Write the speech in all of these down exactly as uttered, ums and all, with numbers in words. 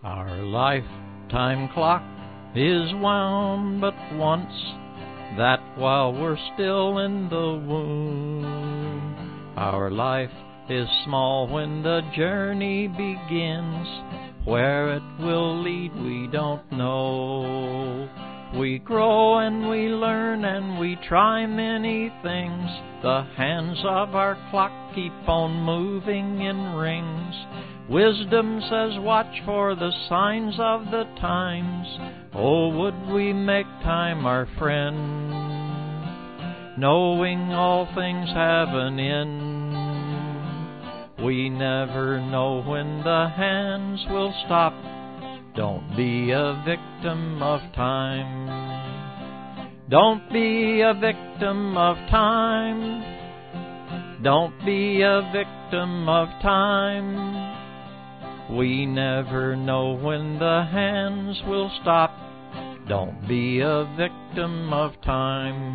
Our lifetime clock is wound but once, that while we're still in the womb. Our life is small when the journey begins, where it will lead we don't know. We grow and we learn and we try many things. The hands of our clock keep on moving in rings. Wisdom says watch for the signs of the times. Oh, would we make time our friend, knowing all things have an end. We never know when the hands will stop. Don't be a victim of time. Don't be a victim of time. Don't be a victim of time. We never know when the hands will stop. Don't be a victim of time.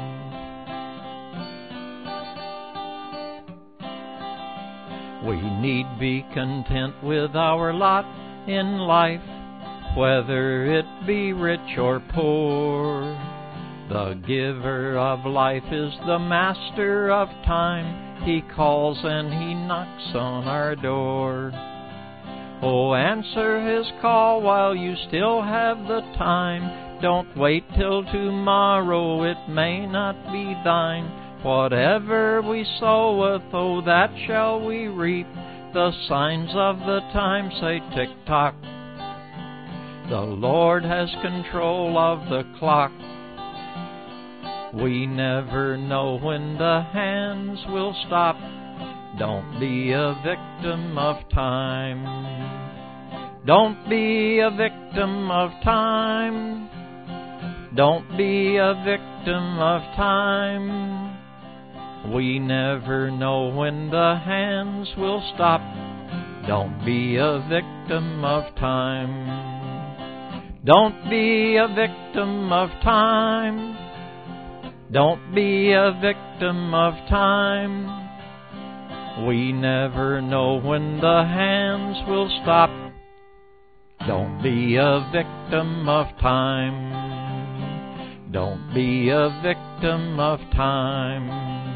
We need be content with our lot in life, whether it be rich or poor. The giver of life is the master of time. He calls and he knocks on our door. Oh, answer his call while you still have the time. Don't wait till tomorrow, it may not be thine. Whatever we soweth, oh, that shall we reap. The signs of the time say tick-tock. The Lord has control of the clock. We never know when the hands will stop. Don't be a victim of time. Don't be a victim of time. Don't be a victim of time. We never know when the hands will stop. Don't be a victim of time. Don't be a victim of time. Don't be a victim of time. We never know when the hands will stop. Don't be a victim of time. Don't be a victim of time.